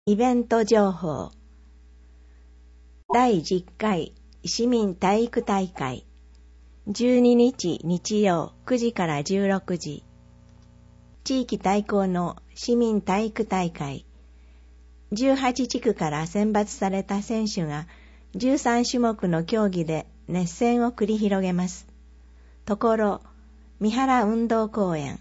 イベント情報。第10回市民体育大会。12日日曜9時から16時。地域対抗の市民体育大会。18地区から選抜された選手が13種目の競技で熱戦を繰り広げます。ところ、三原運動公園。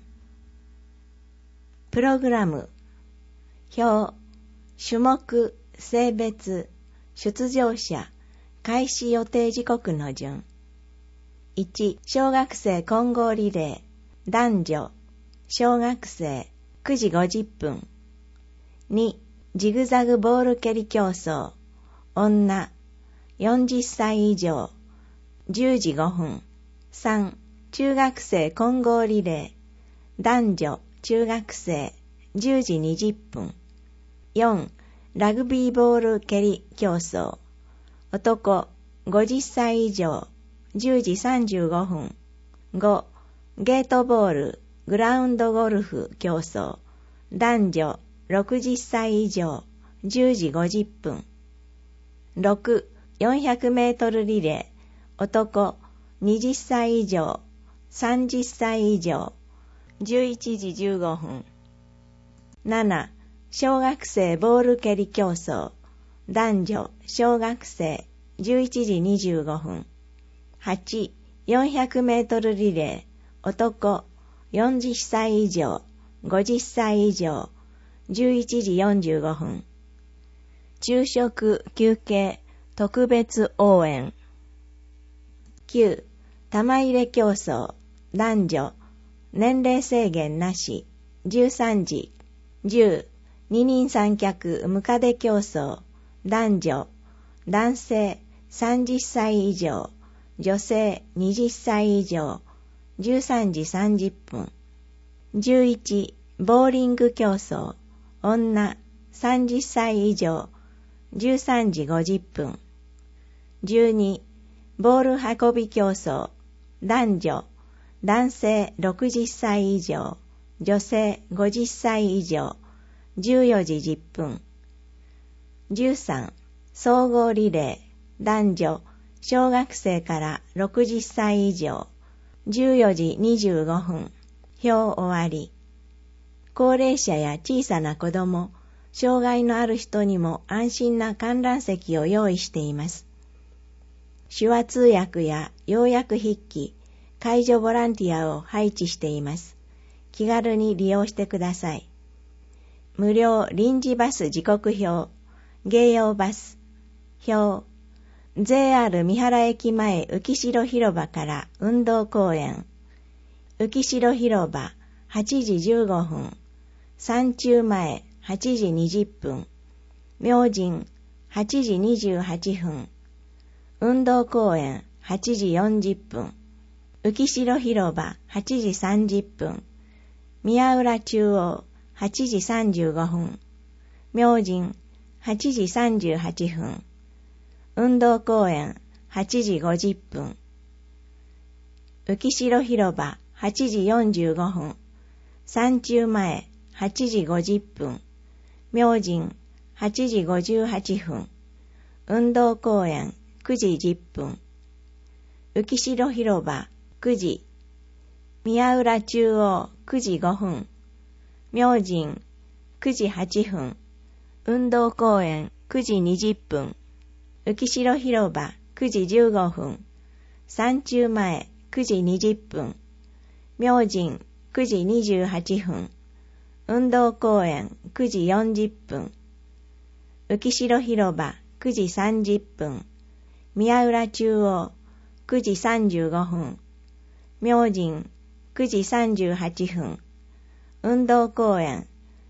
プログラム。表。種目、性別、出場者、開始予定時刻の順。1、小学生混合リレー、男女、小学生、9時50分。2、ジグザグボール蹴り競争、女、40歳以上、10時5分。3、中学生混合リレー、男女、中学生、10時20分。4、ラグビーボール蹴り競争。男、50歳以上、10時35分。5、ゲートボール、グラウンドゴルフ競争。男女、60歳以上、10時50分。6、400メートルリレー。男、20歳以上、30歳以上、11時15分。7、小学生ボール蹴り競争。男女、小学生、11時25分。8、400メートルリレー。男、40歳以上、50歳以上、11時45分。昼食休憩特別応援。9、玉入れ競争。男女、年齢制限なし、13時。10、二人三脚ムカデ競争。男女、男性30歳以上、女性20歳以上、13時30分。11、ボーリング競争。女30歳以上、13時50分。12、ボール運び競争。男女、男性60歳以上、女性50歳以上、14時10分。13、総合リレー。男女、小学生から60歳以上。14時25分。表終わり。高齢者や小さな子供、障害のある人にも安心な観覧席を用意しています。手話通訳や要約筆記、介助ボランティアを配置しています。気軽に利用してください。無料臨時バス時刻表、芸用バス、表、JR 三原駅前浮代広場から運動公園、浮代広場8時15分、山中前8時20分、明神8時28分、運動公園8時40分、浮代広場8時30分、宮浦中央8時35分、明神8時38分、運動公園8時50分、浮代広場8時45分、山中前8時50分、明神8時58分、運動公園9時10分、浮代広場9時、宮浦中央9時5分、明神9時8分、運動公園9時20分、浮代広場9時15分、山中前9時20分、明神9時28分、運動公園9時40分、浮代広場9時30分、宮浦中央9時35分、明神9時38分、運動公園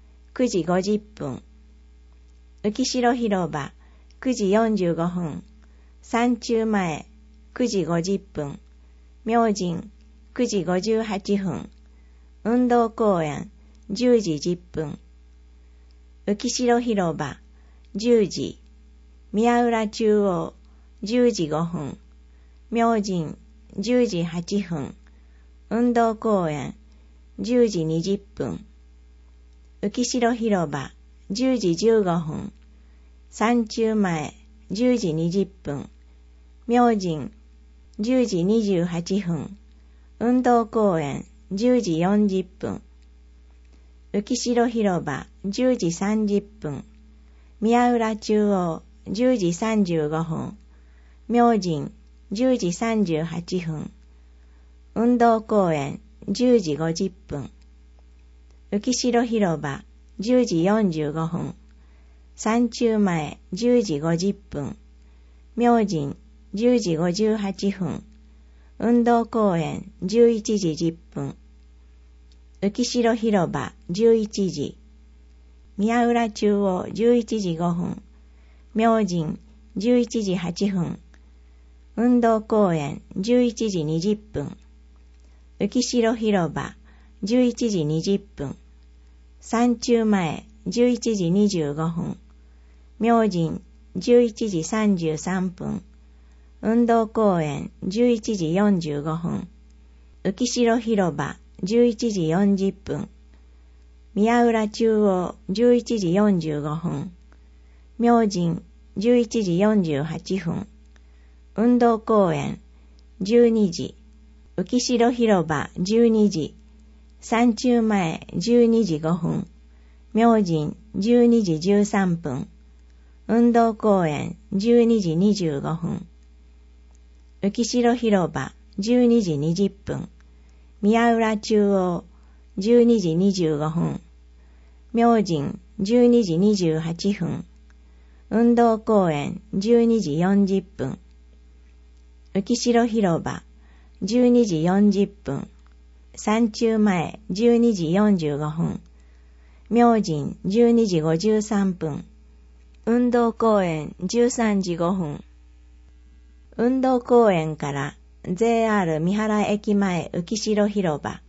9時50分、浮代広場9時45分、山中前9時50分、明神9時58分、運動公園10時10分、浮代広場10時、宮浦中央10時5分、明神10時8分、運動公園10時20分、浮代広場 10時15分、山中前10時20分、明神10時28分、運動公園10時40分、浮代広場10時30分、宮浦中央10時35分、明神10時38分、運動公園10時50分、浮代広場10時45分、山中前10時50分、明神10時58分、運動公園11時10分、浮代広場11時、宮浦中央11時5分、明神11時8分、運動公園11時20分、浮代広場11時20分、山中前11時25分、明神11時33分、運動公園11時45分、浮代広場11時40分、宮浦中央11時45分、明神11時48分、運動公園12時、浮代広場12時、山中前12時5分、明神12時13分、運動公園12時25分、浮代広場12時20分、宮浦中央12時25分、明神12時28分、運動公園12時40分、浮代広場12時40分、山中前12時45分、明神12時53分、運動公園13時5分、運動公園から JR 三原駅前浮代広場、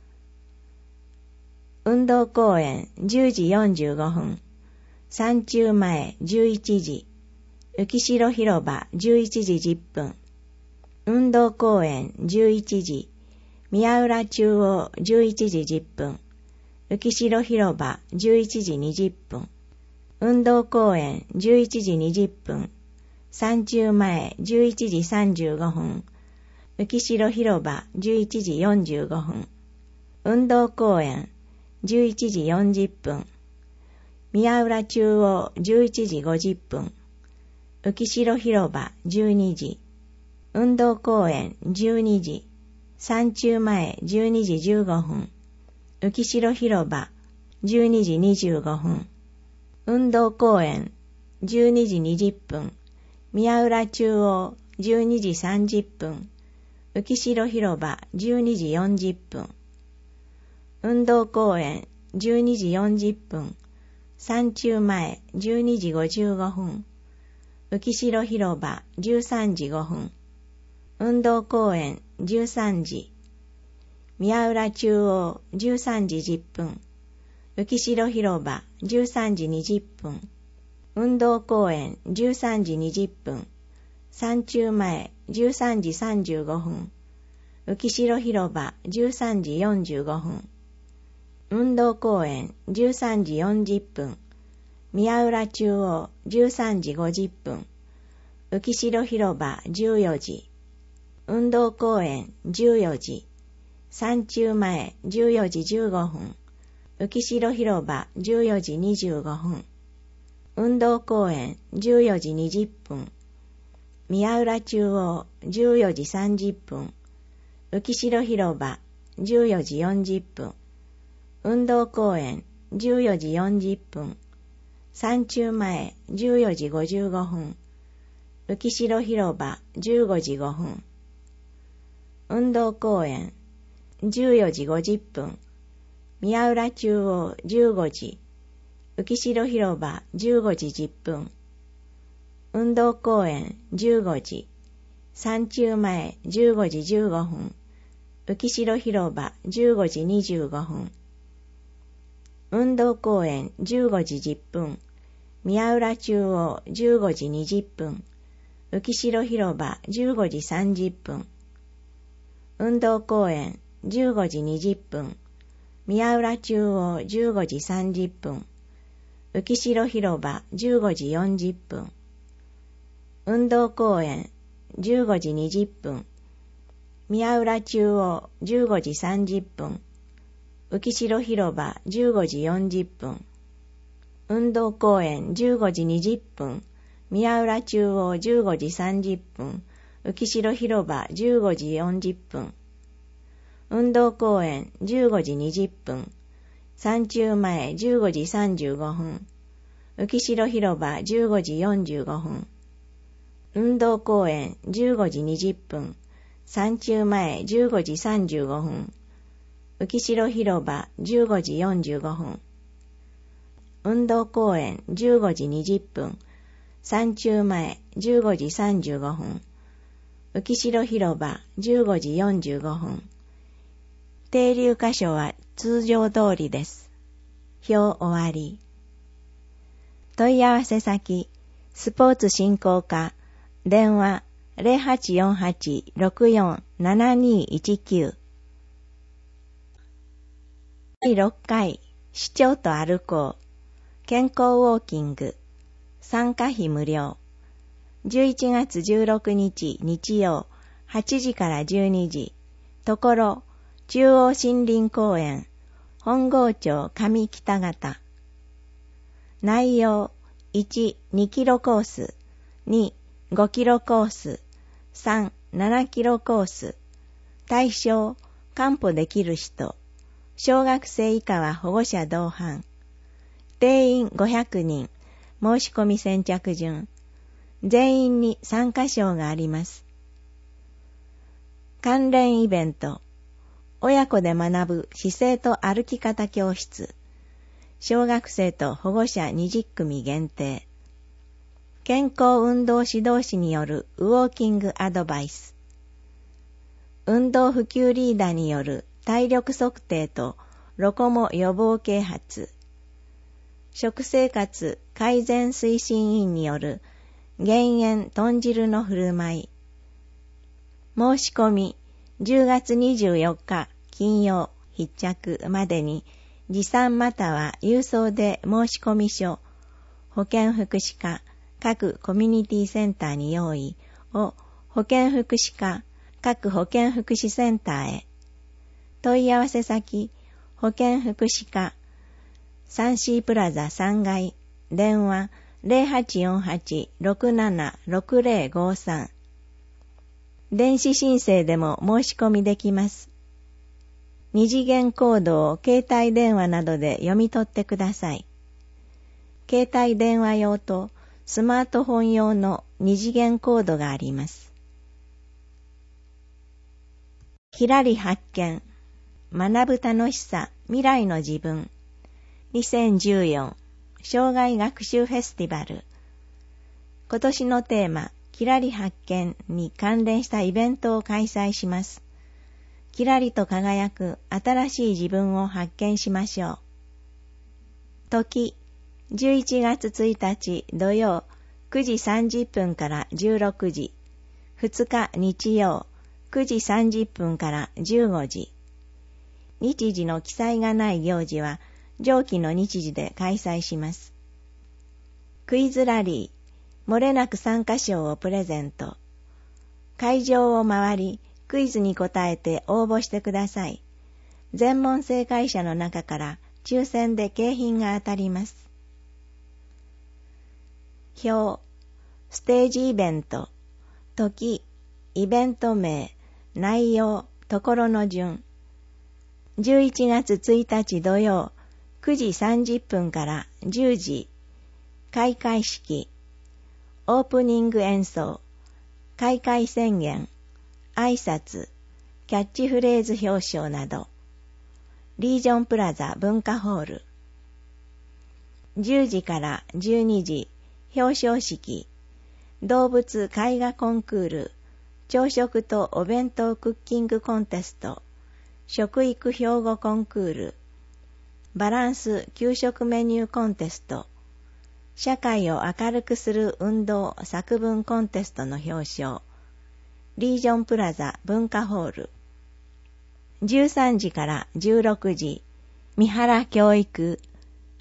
運動公園10時45分、山中前11時、浮代広場11時10分、運動公園11時、宮浦中央11時10分、浮代広場11時20分、運動公園11時20分、山中前11時35分、浮代広場11時45分、運動公園11時40分、宮浦中央11時50分、浮代広場12時、運動公園12時、山中前12時15分、浮代広場12時25分、運動公園12時20分、宮浦中央12時30分、浮代広場12時40分、運動公園12時40分、山中前12時55分、浮代広場13時5分、運動公園13時、宮浦中央13時10分、浮代広場13時20分、運動公園13時20分、山中前13時35分、浮代広場13時45分、運動公園13時40分、宮浦中央13時50分、浮代広場14時、運動公園14時、山中前14時15分、浮代広場14時25分、運動公園14時20分、宮浦中央14時30分、浮代広場14時40分、運動公園14時40分、山中前14時55分、浮代広場15時5分、運動公園14時50分、宮浦中央15時、浮代広場15時10分、運動公園15時、山中前15時15分、浮代広場15時25分、運動公園15時10分、宮浦中央15時20分、浮代広場15時30分、運動公園15時20分、宮浦中央15時30分、 浮代広場15時40分。運動公園15時20分。宮浦中央15時30分。浮代広場15時40分。運動公園15時20分。宮浦中央15時30分。浮代広場15時40分。運動公園15時20分。山中前15時35分。浮代広場15時45分。運動公園15時20分。山中前15時35分。浮代広場15時45分。運動公園15時20分。山中前15時35分。浮代広場15時45分。停留箇所は通常通りです。表終わり。問い合わせ先、スポーツ振興課、電話 0848-647219。第6回、市長と歩こう。健康ウォーキング。参加費無料。11月16日日曜、8時から12時。ところ、中央森林公園、本郷町上北方。内容、1、2キロコース、2、5キロコース、3、7キロコース。対象、完歩できる人。小学生以下は保護者同伴。定員500人。申し込み先着順。全員に参加賞があります。関連イベント。親子で学ぶ姿勢と歩き方教室。小学生と保護者20組限定。健康運動指導士によるウォーキングアドバイス。運動普及リーダーによる体力測定とロコモ予防啓発。食生活改善推進員による減塩豚汁の振る舞い。申し込み10月24日金曜必着までに持参または郵送で申し込み書、保健福祉課各コミュニティセンターに用意を保健福祉課各保健福祉センターへ。問い合わせ先、保健福祉課サンシープラザ3階、電話 0848-676053。電子申請でも申し込みできます。二次元コードを携帯電話などで読み取ってください。携帯電話用とスマートフォン用の二次元コードがあります。ひらり発見。学ぶ楽しさ、未来の自分。2014生涯学習フェスティバル。今年のテーマ、きらり発見に関連したイベントを開催します。きらりと輝く新しい自分を発見しましょう。時、11月1日土曜9時30分から16時。2日日曜9時30分から15時。日時の記載がない行事は上記の日時で開催します。クイズラリー、漏れなく参加賞をプレゼント。会場を回り、クイズに答えて応募してください。全問正解者の中から抽選で景品が当たります。表、ステージイベント、時、イベント名、内容、ところの順。11月1日土曜、9時30分から10時。開会式、オープニング演奏、開会宣言、挨拶、キャッチフレーズ表彰など。リージョンプラザ文化ホール。10時から12時、表彰式、動物絵画コンクール、朝食とお弁当クッキングコンテスト、食育標語コンクール、バランス給食メニューコンテスト、社会を明るくする運動作文コンテストの表彰、リージョンプラザ文化ホール。13時から16時、三原教育、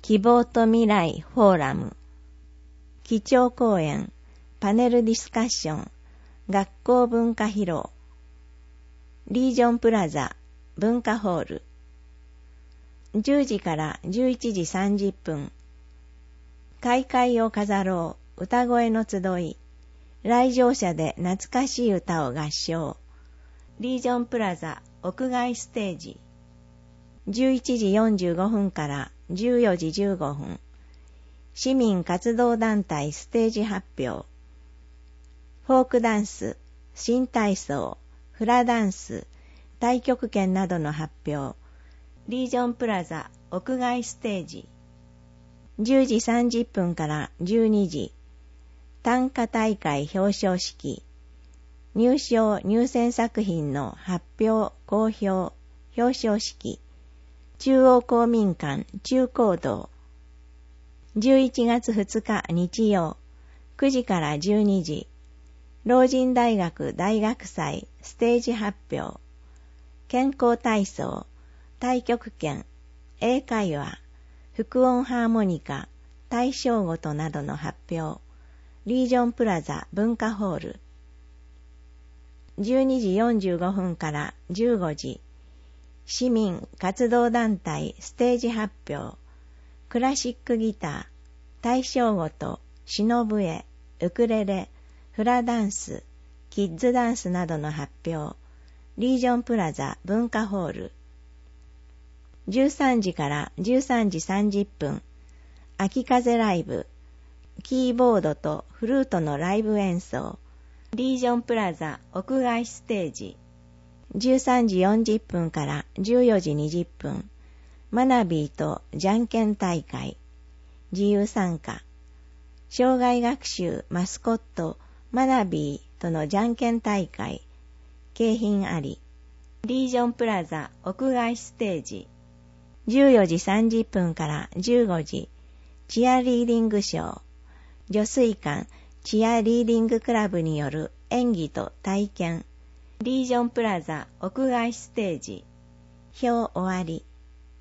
希望と未来フォーラム、基調講演、パネルディスカッション、学校文化披露、リージョンプラザ文化ホール、10時から11時30分、開会を飾ろう歌声の集い、来場者で懐かしい歌を合唱、リージョンプラザ屋外ステージ、11時45分から14時15分、市民活動団体ステージ発表、フォークダンス、新体操、フラダンス、太極拳などの発表、リージョンプラザ屋外ステージ、10時30分から12時、短歌大会表彰式、入賞入選作品の発表、公表、表彰式、中央公民館中講堂、11月2日日曜、9時から12時、老人大学大学祭ステージ発表、健康体操、太極拳、英会話、副音ハーモニカ、大正琴などの発表、リージョンプラザ文化ホール、12時45分から15時、市民活動団体ステージ発表、クラシックギター、大正琴、篠笛、ウクレレ、フラダンス、キッズダンスなどの発表、リージョンプラザ文化ホール、13時から13時30分、秋風ライブ、キーボードとフルートのライブ演奏、リージョンプラザ屋外ステージ、13時40分から14時20分、マナビーとじゃんけん大会、自由参加、障害学習マスコットマナビーとのじゃんけん大会、景品あり、リージョンプラザ屋外ステージ、14時30分から15時、チアリーディングショー、女水館チアリーディングクラブによる演技と体験、リージョンプラザ屋外ステージ、表終わり。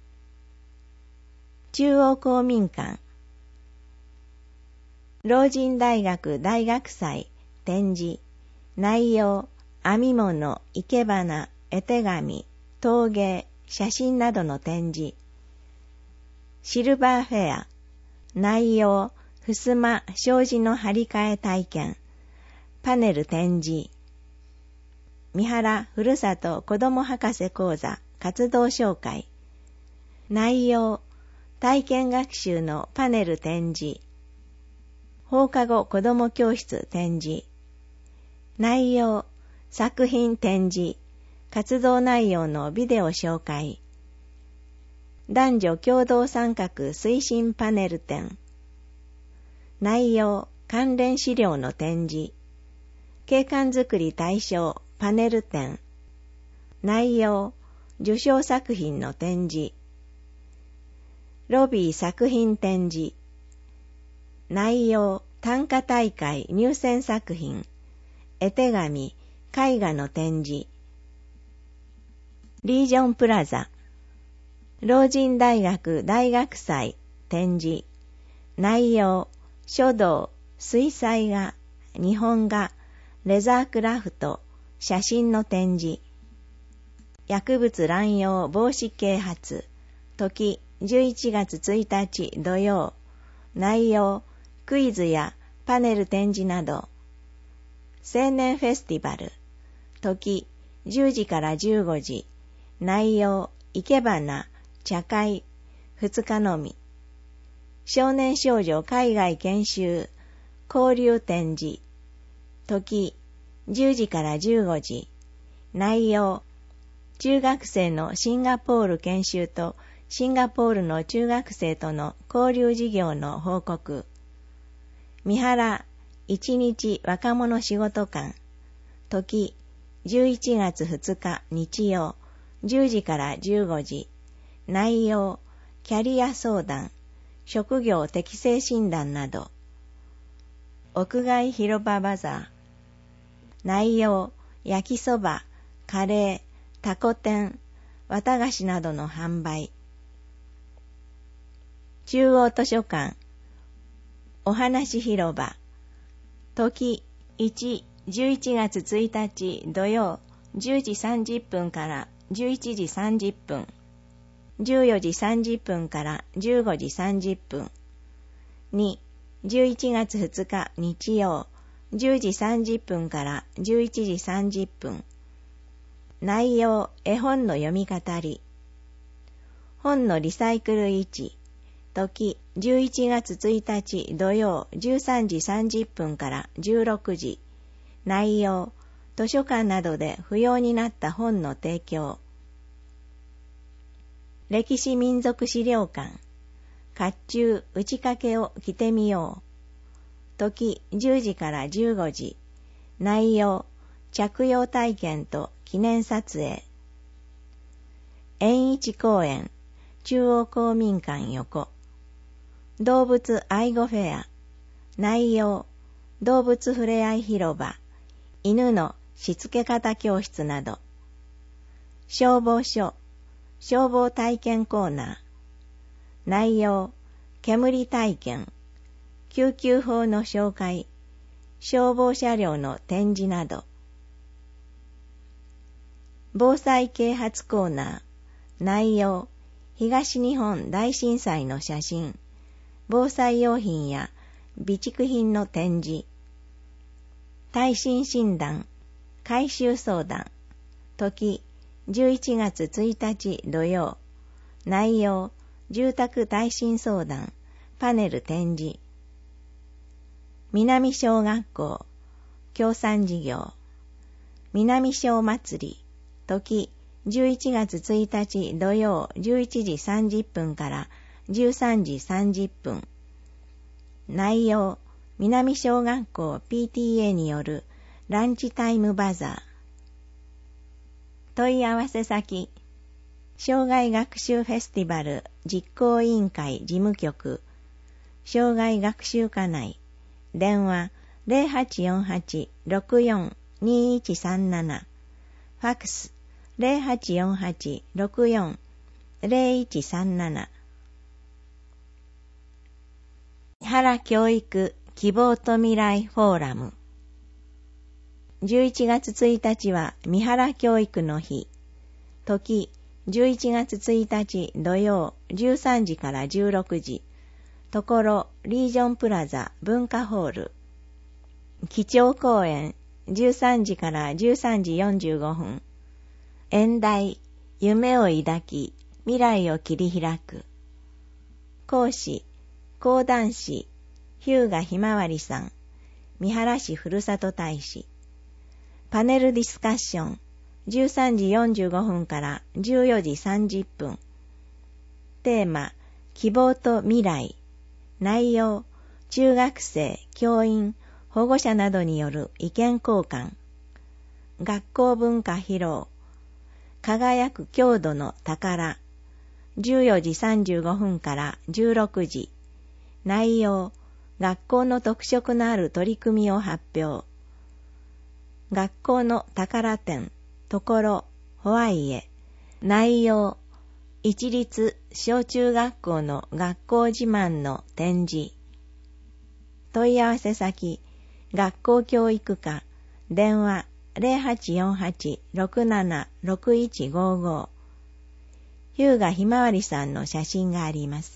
中央公民館、老人大学大学祭展示、内容、編み物、生け花、絵手紙、陶芸、写真などの展示、シルバーフェア、内容、襖、障子の張り替え体験、パネル展示、三原ふるさと子ども博士講座活動紹介、内容、体験学習のパネル展示、放課後子ども教室展示、内容、作品展示、活動内容のビデオ紹介、男女共同参画推進パネル展、内容、関連資料の展示、景観づくり対象パネル展、内容、受賞作品の展示、ロビー作品展示、内容、短歌大会入選作品、絵手紙、絵画の展示、リージョンプラザ、老人大学大学祭展示、内容、書道、水彩画、日本画、レザークラフト、写真の展示、薬物乱用防止啓発、時11月1日土曜、内容、クイズやパネル展示など、青年フェスティバル、時10時から15時、内容、生け花、茶会、2日のみ、少年少女海外研修、交流展示、時10時から15時、内容、中学生のシンガポール研修とシンガポールの中学生との交流事業の報告、三原一日若者仕事館、時11月2日日曜、10時から15時、内容、キャリア相談、職業適性診断など、屋外広場バザー、内容、焼きそば、カレー、タコ天、綿菓子などの販売、 中央図書館、お話広場、時1、11月1日土曜10時30分から11時30分、14時30分から15時30分、2、11月2日日曜10時30分から11時30分。内容、絵本の読み語り。本のリサイクル位置。時、11月1日土曜13時30分から16時。内容、図書館などで不要になった本の提供。歴史民族資料館。甲冑打ち掛けを着てみよう。時10時から15時。内容、着用体験と記念撮影。縁一公園、中央公民館横。動物愛護フェア。内容、動物ふれあい広場、犬のしつけ方教室など。消防署、消防体験コーナー。内容、煙体験、救急法の紹介、消防車両の展示など。防災啓発コーナー。内容、東日本大震災の写真、防災用品や備蓄品の展示。耐震診断、改修相談。時、11月1日土曜。内容、住宅耐震相談、パネル展示。南小学校、協賛事業。南小祭り。時、11月1日土曜11時30分から13時30分。内容、南小学校 PTA によるランチタイムバザー。問い合わせ先、障害学習フェスティバル実行委員会事務局、障害学習課内、電話 0848-64-2137、ファクス 0848-64-0137。三原教育希望と未来フォーラム。11月1日は三原教育の日。時、11月1日土曜13時から16時。ところ、リージョンプラザ文化ホール。基調講演、13時から13時45分。演題、夢を抱き、未来を切り開く。講師、講談師、日向ひまわりさん、三原市ふるさと大使。パネルディスカッション、13時45分から14時30分。テーマ、希望と未来。内容、中学生、教員、保護者などによる意見交換。学校文化披露。輝く郷土の宝。14時35分から16時。内容、学校の特色のある取り組みを発表。学校の宝展、ところ、ホワイエ。内容、一律小中学校の学校自慢の展示。問い合わせ先、学校教育課、電話 0848-676155。日向ひまわりさんの写真があります。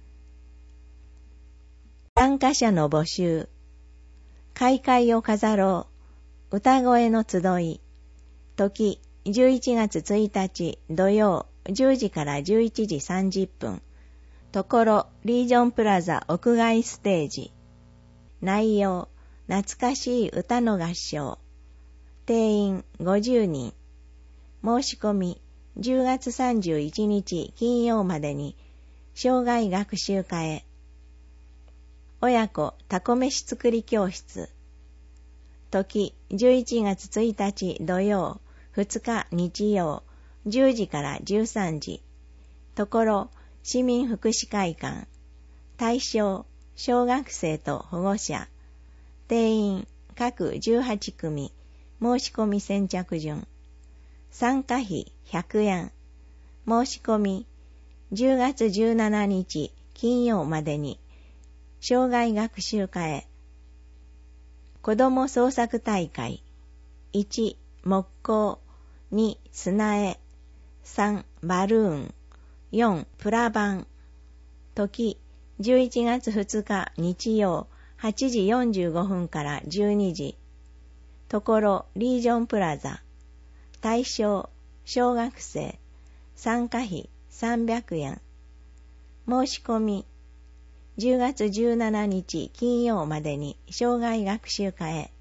参加者の募集。開会を飾ろう。歌声の集い。時、11月1日土曜10時から11時30分。ところ、リージョンプラザ屋外ステージ。内容、懐かしい歌の合唱。定員50人。申し込み、10月31日金曜までに、障害学習課へ。親子たこ飯作り教室。時、11月1日土曜、2日日曜、10時から13時。ところ、市民福祉会館。対象、小学生と保護者。定員、各18組。申し込み先着順。参加費100円。申し込み、10月17日金曜までに生涯学習科へ。子ども創作大会。1、木工。2、砂絵。3、バルーン。4、プラ板。時、11月2日日曜8時45分から12時。ところ、リージョンプラザ。対象、小学生。参加費300円。申し込み、10月17日金曜までに生涯学習科へ。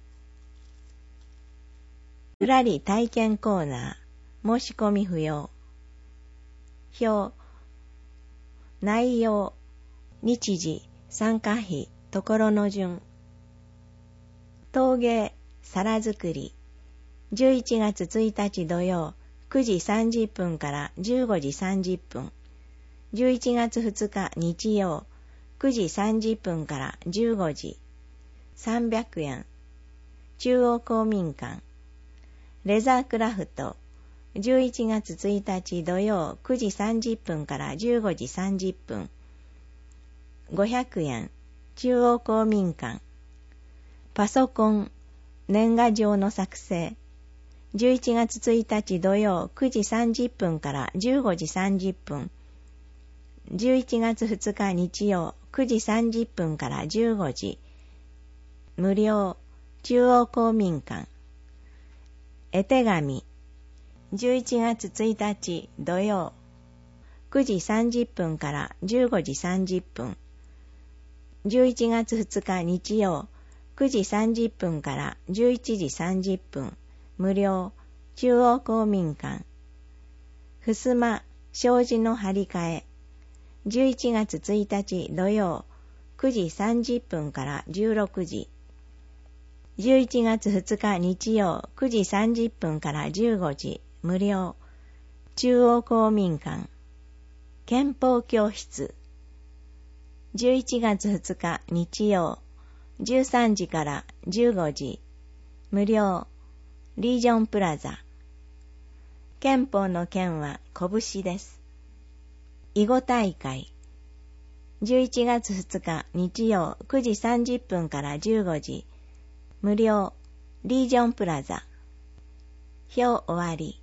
ぶらり体験コーナー、申し込み不要。表、内容、日時、参加費、ところの順。陶芸、皿作り。11月1日土曜、9時30分から15時30分。11月2日日曜、9時30分から15時。300円。中央公民館。レザークラフト。11月1日土曜、9時30分から15時30分。500円。中央公民館。パソコン。年賀状の作成。11月1日土曜9時30分から15時30分。11月2日日曜9時30分から15時。無料。中央公民館。絵手紙。11月1日土曜9時30分から15時30分。11月2日日曜9時30分から11時30分。無料。中央公民館。ふすま、障子の張り替え。11月1日土曜9時30分から16時。11月2日日曜9時30分から15時。無料。中央公民館。憲法教室。11月2日日曜13時から15時。無料。リージョンプラザ。憲法の剣は拳です。囲碁大会。11月2日日曜9時30分から15時。無料。リージョンプラザ。表終わり。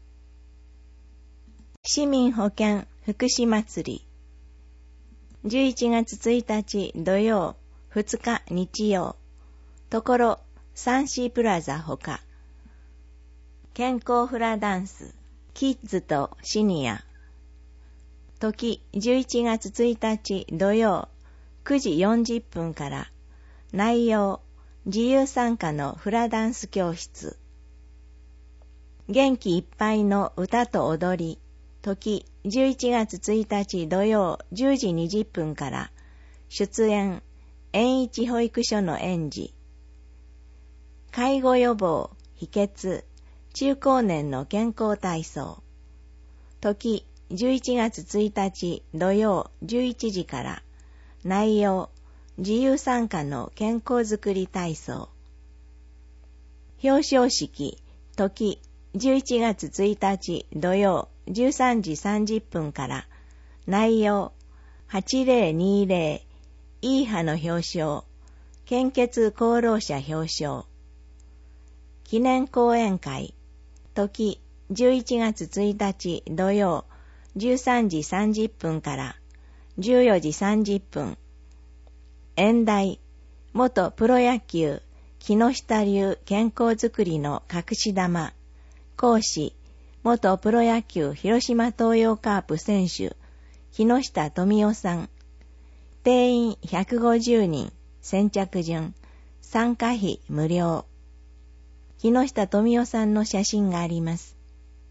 市民保健福祉祭り。11月1日土曜2日日曜。ところサンシープラザほか。健康フラダンス。キッズとシニア。時11月1日土曜9時40分から。内容自由参加のフラダンス教室。元気いっぱいの歌と踊り。時11月1日土曜10時20分から。出演園一保育所の園児。介護予防秘訣中高年の健康体操。時11月1日土曜11時から。内容自由参加の健康づくり体操。表彰式。時11月1日土曜13時30分から。内容8020いい歯の表彰。献血功労者表彰。記念講演会。時11月1日土曜13時30分から14時30分。演題元プロ野球木下流健康づくりの隠し玉。講師元プロ野球広島東洋カープ選手木下富夫さん。定員150人。先着順。参加費無料。木下富夫さんの写真があります。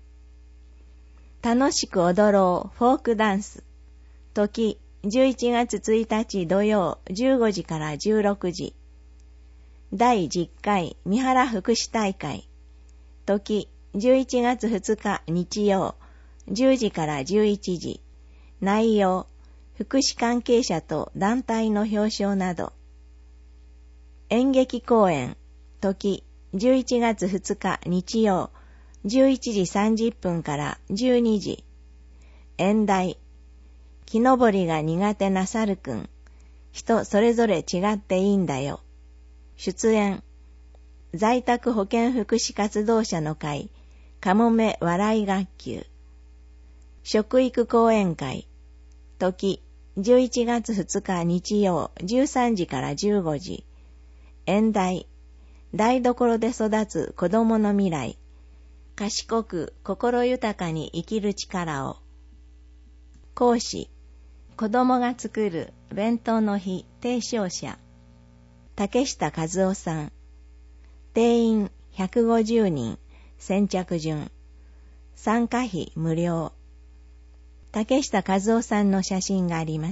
楽しく踊ろうフォークダンス。時11月1日土曜15時から16時。第10回三原福祉大会。時11月2日日曜10時から11時。内容福祉関係者と団体の表彰など。演劇公演。時11月2日日曜11時30分から12時。演題木登りが苦手なサルくん。人それぞれ違っていいんだよ。出演。在宅保健福祉活動者の会、かもめ笑い学級。食育講演会。時、11月2日日曜13時から15時。演題。台所で育つ子供の未来。賢く心豊かに生きる力を。講師。子供が作る弁当の日提唱者。竹下和夫さん。定員150人。先着順。参加費無料。竹下和夫さんの写真があります。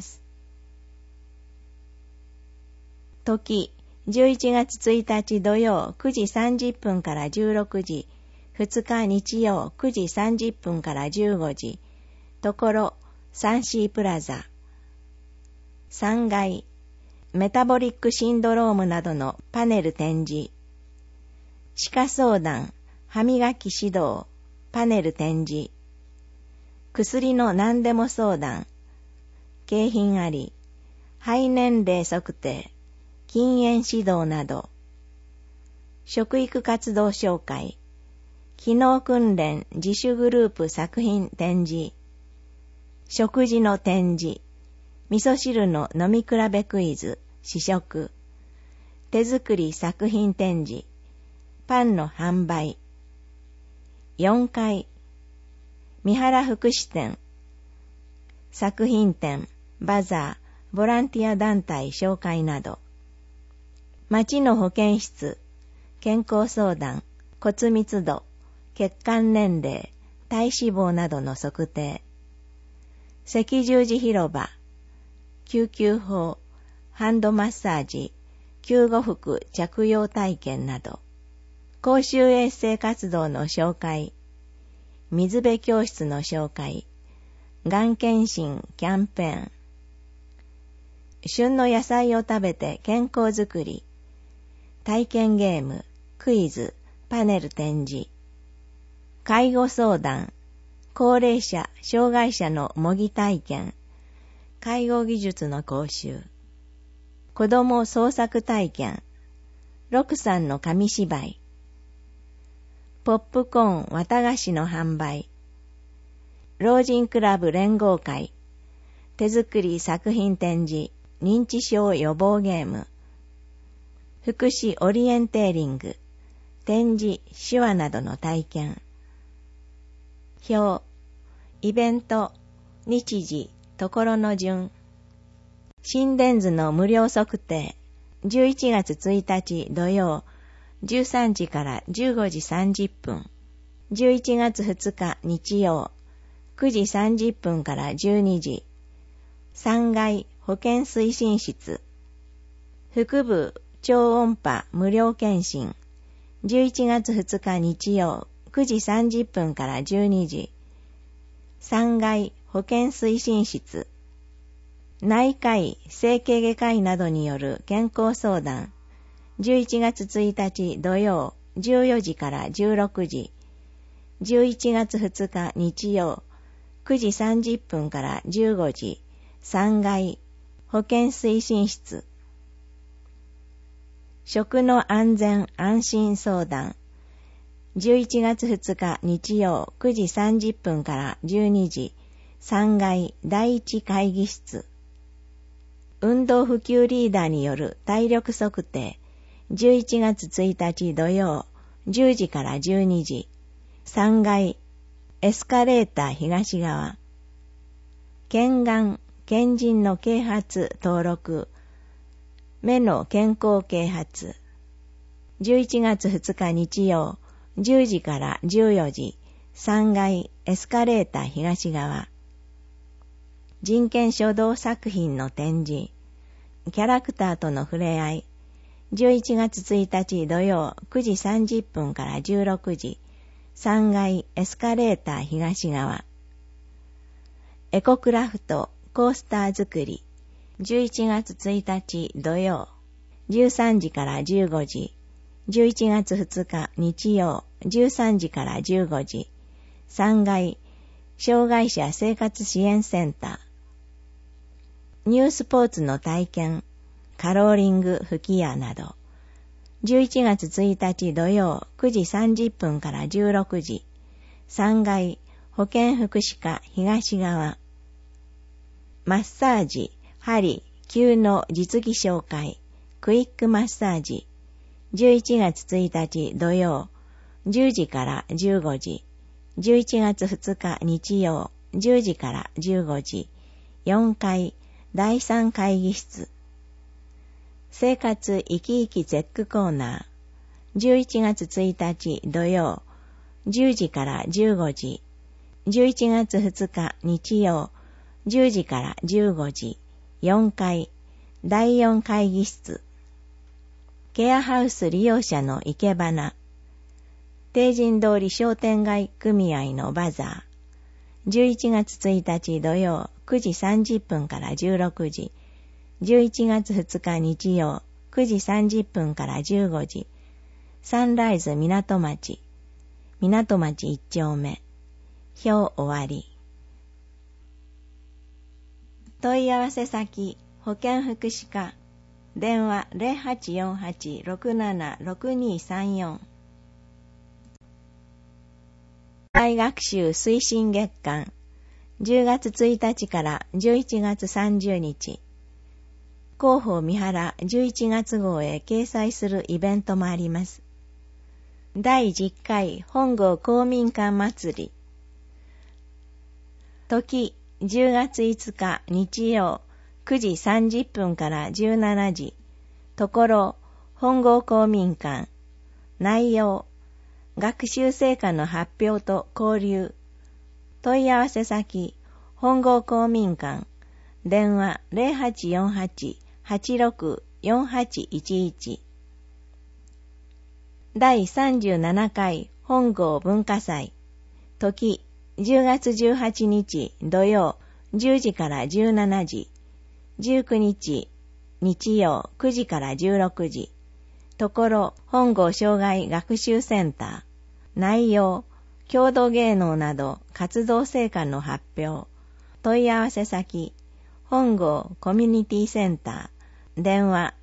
時、11月1日土曜9時30分から16時。2日日曜9時30分から15時。ところ、サンシープラザ。3階、メタボリックシンドロームなどのパネル展示。歯科相談、歯磨き指導、パネル展示。薬の何でも相談。景品あり。肺年齢測定、禁煙指導など。食育活動紹介。機能訓練自主グループ作品展示。食事の展示。味噌汁の飲み比べクイズ、試食。手作り作品展示。パンの販売。4階。三原福祉展。作品展、バザー、ボランティア団体紹介など。町の保健室。健康相談、骨密度、血管年齢、体脂肪などの測定。赤十字広場。救急法、ハンドマッサージ、救護服着用体験など。公衆衛生活動の紹介。水辺教室の紹介。がん検診キャンペーン。旬の野菜を食べて健康づくり。体験ゲーム、クイズ、パネル展示。介護相談。高齢者、障害者の模擬体験。介護技術の講習。子供創作体験。六さんの紙芝居。ポップコーン綿菓子の販売。老人クラブ連合会。手作り作品展示。認知症予防ゲーム。福祉オリエンテーリング。展示、手話などの体験。表。イベント。日時。ところの順。心電図の無料測定。11月1日土曜、13時から15時30分。11月2日日曜、9時30分から12時。3階保健推進室。腹部超音波無料検診。11月2日日曜、9時30分から12時。3階保健推進室。内科医、整形外科医などによる健康相談。11月1日土曜、14時から16時。11月2日日曜、9時30分から15時。3階保健推進室。食の安全安心相談。11月2日日曜、9時30分から12時。3階第一会議室。運動普及リーダーによる体力測定。11月1日土曜、10時から12時。3階エスカレーター東側。健眼、健診の啓発登録。目の健康啓発。11月2日日曜、10時から14時。3階エスカレーター東側。人権書道作品の展示。キャラクターとの触れ合い。11月1日土曜9時30分から16時。3階エスカレーター東側。エコクラフトコースター作り。11月1日土曜13時から15時。11月2日日曜13時から15時。3階障害者生活支援センター。 ニュースポーツの体験、カローリング吹き矢など、11月1日土曜9時30分から16時、3階保健福祉課東側、マッサージ、針、灸の実技紹介、クイックマッサージ、11月1日土曜、10時から15時、11月2日日曜、10時から15時、4階、第3会議室。生活生き生きゼックコーナー、11月1日土曜、10時から15時、11月2日日曜、10時から15時、4階、第4会議室。ケアハウス利用者の生け花。定人通り商店街組合のバザー。11月1日土曜9時30分から16時。11月2日日曜9時30分から15時。サンライズ港町。港町1丁目。表終わり。問い合わせ先、保健福祉課。電話 0848-676234。大学習推進月間。10月1日から11月30日。広報三原11月号へ掲載するイベントもあります。第10回本郷公民館祭り。時10月5日日曜9時30分から17時。ところ本郷公民館。内容学習成果の発表と交流。問い合わせ先本郷公民館。電話 0848-864811。第37回本郷文化祭。時10月18日土曜10時から17時。19日日曜9時から16時。ところ本郷障害学習センター。内容郷土芸能など活動成果の発表。問い合わせ先本郷コミュニティセンター。電話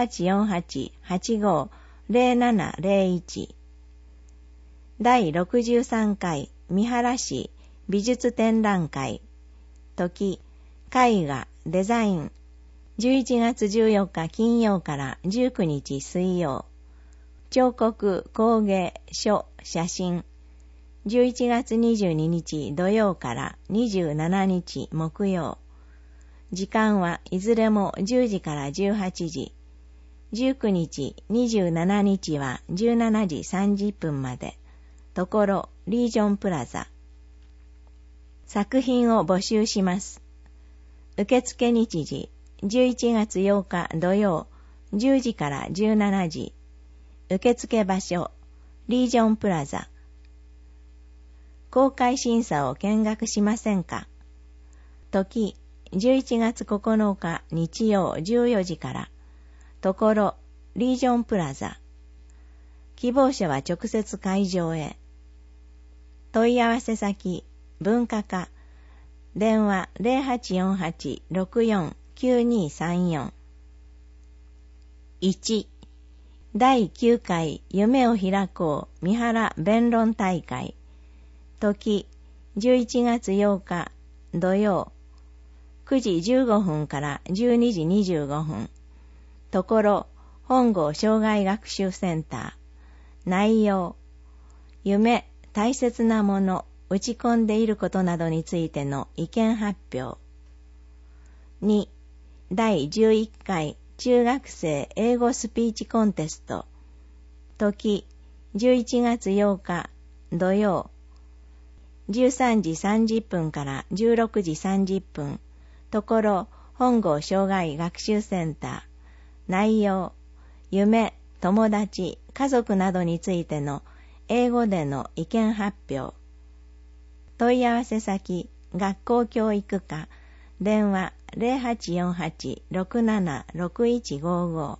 0848-850701。第63回三原市美術展覧会。時絵画デザイン。11月14日金曜から19日水曜。彫刻工芸書写真。11月22日土曜から27日木曜。時間はいずれも10時から18時。19日、27日は17時30分まで。ところリージョンプラザ。作品を募集します。受付日時11月8日土曜10時から17時。受付場所リージョンプラザ。公開審査を見学しませんか？時11月9日日曜14時から。ところリージョンプラザ。希望者は直接会場へ。問い合わせ先文化課。電話 0848-649234。1. 第9回夢を開こう三原弁論大会。時11月8日土曜9時15分から12時25分。ところ本郷障害学習センター。内容夢、大切なもの、打ち込んでいることなどについての意見発表。2. 第11回中学生英語スピーチコンテスト。時11月8日土曜13時30分から16時30分。ところ本郷障害学習センター。内容夢、友達、家族などについての英語での意見発表。問い合わせ先学校教育課。電話 0848-676155。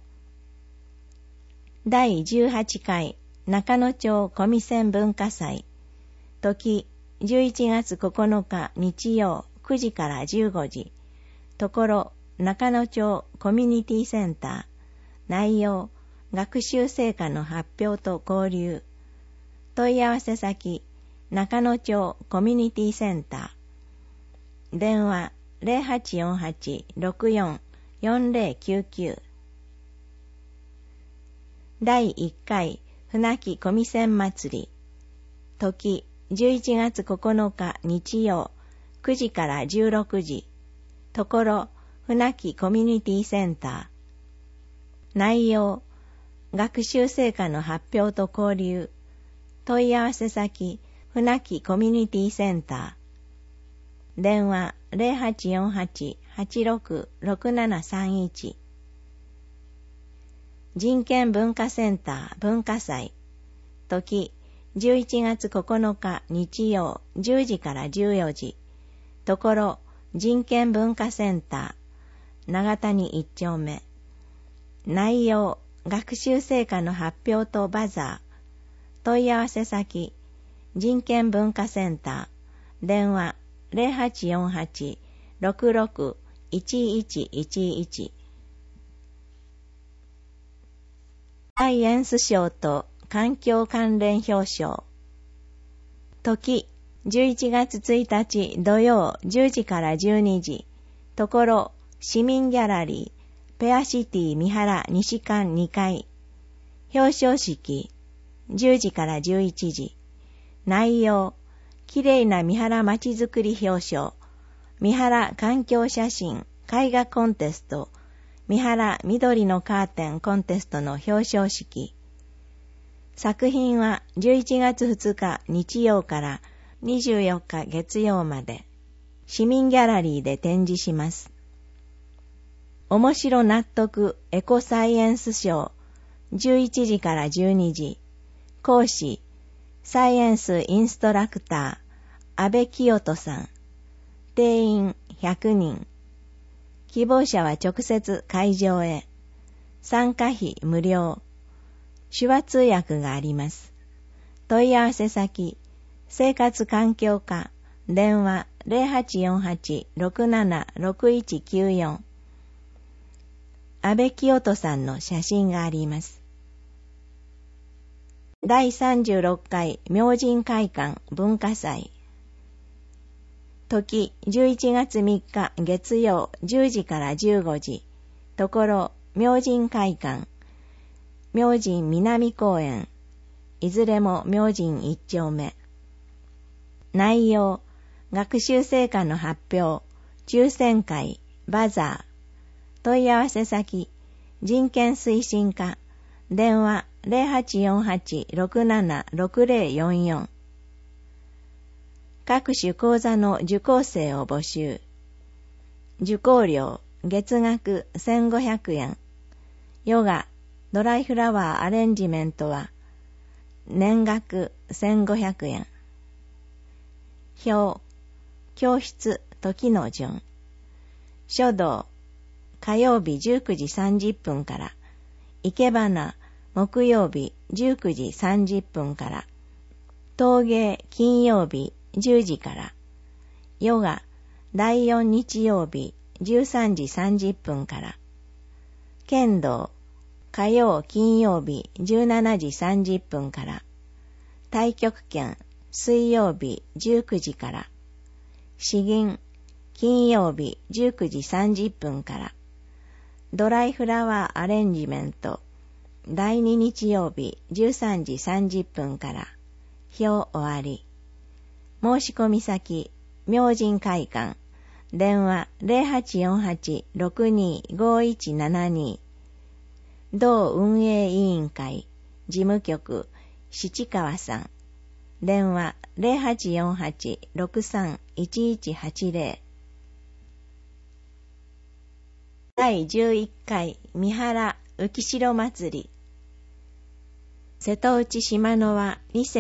第18回中野町小見線文化祭。時11月9日日曜9時から15時。ところ中野町コミュニティセンター。内容、学習成果の発表と交流。問い合わせ先、中野町コミュニティセンター。電話 0848-64-4099。第1回船木小見線祭り。時、11月9日日曜、9時から16時。ところ、船木コミュニティセンター。内容、学習成果の発表と交流。問い合わせ先、船木コミュニティセンター。電話 0848-866731。人権文化センター文化祭。時、11月9日日曜10時から14時。ところ、人権文化センター、長谷1丁目。内容、学習成果の発表とバザー。問い合わせ先、人権文化センター。電話0848-661111。サイエンス賞と環境関連表彰。時、11月1日土曜10時から12時。ところ、市民ギャラリー、ペアシティ三原西館2階。表彰式、10時から11時。内容、きれいな三原まちづくり表彰、三原環境写真絵画コンテスト、三原緑のカーテンコンテストの表彰式。作品は11月2日日曜から24日月曜まで市民ギャラリーで展示します。面白納得エコサイエンス賞、11時から12時。講師、サイエンスインストラクター、安部清人さん。定員100人。希望者は直接会場へ。参加費無料。手話通訳があります。問い合わせ先、生活環境課、電話 0848-676194。安部清人さんの写真があります。第36回明神会館文化祭。時、11月3日月曜10時から15時。ところ、明神会館。明神南公園。いずれも明神1丁目。内容、学習成果の発表、抽選会、バザー。問い合わせ先、人権推進課。電話0848-676044。各種講座の受講生を募集。受講料、月額1500円。ヨガ、ドライフラワーアレンジメントは、年額1500円。表、教室、時の順。書道、火曜日19時30分から。生け花、木曜日19時30分から。陶芸、金曜日10時から。ヨガ、第4日曜日13時30分から。剣道、火曜、金曜日17時30分から。太極拳、水曜日19時から。詩吟、金曜日19時30分から。ドライフラワーアレンジメント、第2日曜日13時30分から。表終わり。申し込み先、明神会館。電話0848-625172。同運営委員会、事務局、七川さん。電話0848-631180。第11回三原浮城祭り。瀬戸内島の輪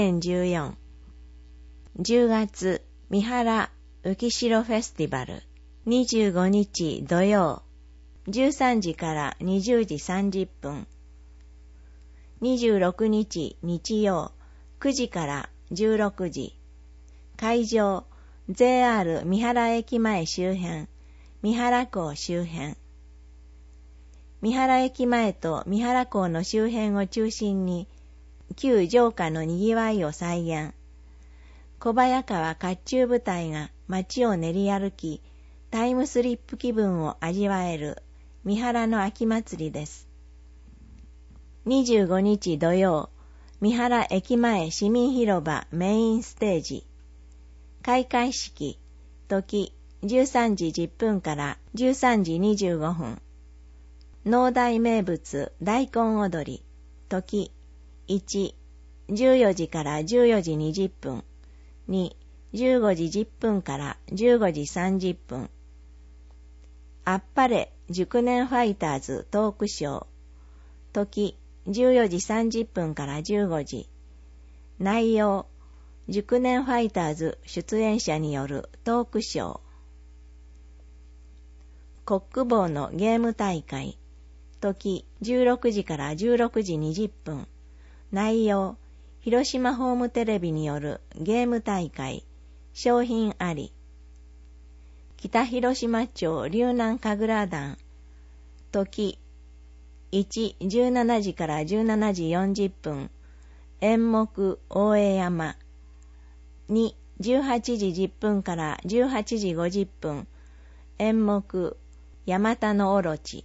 2014。10月三原浮城フェスティバル。25日土曜。13時から20時30分。26日日曜。9時から16時。会場、JR 三原駅前周辺、三原港周辺。 三原駅前と三原港の周辺を中心に、旧城下の賑わいを再現。小早川甲冑部隊が街を練り歩き、タイムスリップ気分を味わえる三原の秋祭りです。25日土曜、三原駅前市民広場メインステージ。開会式、時13時10分から13時25分。農大名物大根踊り、時1、14時から14時20分。2、15時10分から15時30分。あっぱれ熟年ファイターズトークショー。時14時30分から15時。内容、熟年ファイターズ出演者によるトークショー。コックボーのゲーム大会。時16時から16時20分。内容、広島ホームテレビによるゲーム大会。商品あり。北広島町竜南神楽団。時1、17時から17時40分。演目大江山。2、18時10分から18時50分。演目山田のオロチ。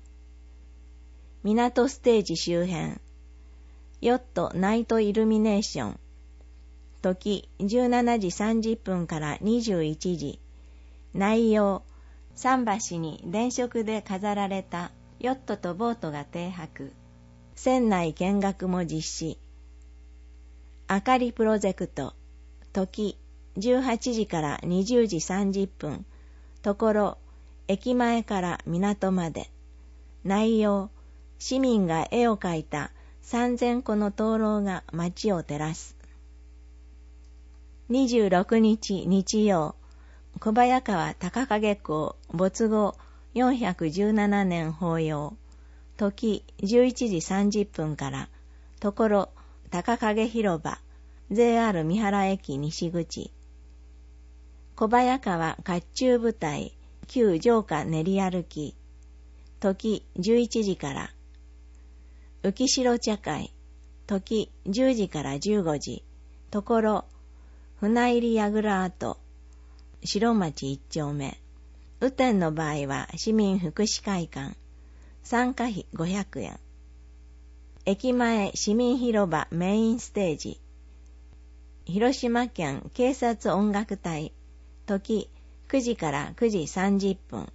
港ステージ周辺。ヨットナイトイルミネーション。時17時30分から21時。内容、桟橋に電飾で飾られたヨットとボートが停泊。船内見学も実施。あかりプロジェクト。時18時から20時30分。ところ、駅前から港まで。内容、市民が絵を描いた3000個の灯籠が街を照らす。26日日曜、小早川高影港没後417年法要。時11時30分から、ところ高影広場、JR 三原駅西口。小早川甲冑部隊、旧城下練り歩き。時11時から。浮城茶会。時10時から15時。ところ、船入り櫓跡。白町一丁目。雨天の場合は市民福祉会館。参加費500円。駅前市民広場メインステージ。広島県警察音楽隊。時9時から9時30分。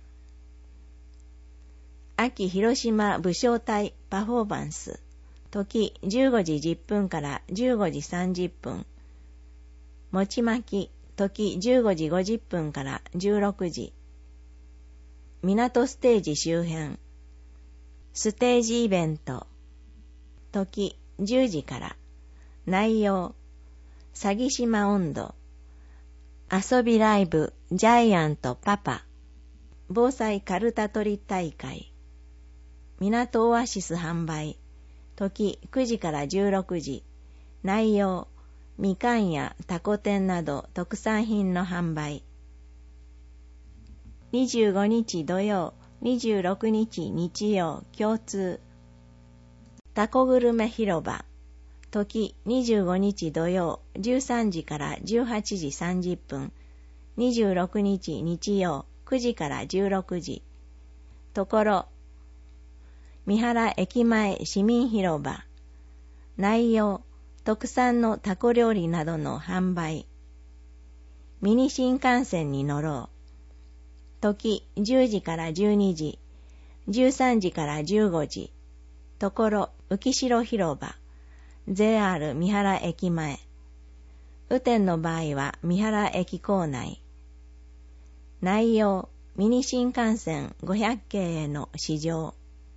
秋広島武将隊パフォーマンス。時15時10分から15時30分。餅巻き。時15時50分から16時。港ステージ周辺。ステージイベント。時10時から。内容、詐欺島温度。遊びライブジャイアントパパ。防災カルタ取り大会。港オアシス販売。時9時から16時。内容、みかんやタコ天など特産品の販売。25日土曜、26日日曜共通。タコグルメ広場。時25日土曜13時から18時30分。26日日曜9時から16時。ところ、三原駅前市民広場。内容、特産のタコ料理などの販売。ミニ新幹線に乗ろう。時10時から12時。13時から15時。ところ、浮城広場。JR 三原駅前。雨天の場合は三原駅構内。内容、ミニ新幹線500系への試乗。